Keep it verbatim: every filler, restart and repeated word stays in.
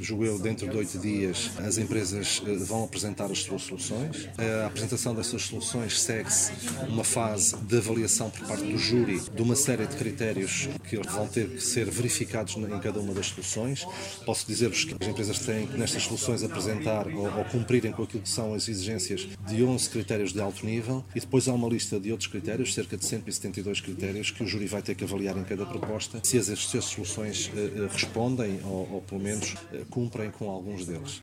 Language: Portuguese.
julgo eu, dentro de oito dias, as empresas vão apresentar as suas soluções. A apresentação dessas soluções segue-se uma fase de avaliação por parte do júri de uma série de critérios que vão ter que ser verificados em cada uma das soluções. Posso dizer-vos que as empresas têm que nestas soluções apresentar ou, ou cumprirem com aquilo que são as exigências de onze critérios de alto nível e depois há uma lista de outros critérios, cerca de cento e setenta e dois critérios, que o júri vai ter que avaliar em cada proposta se as, se as soluções eh, respondem ou, ou pelo menos eh, cumprem com alguns deles.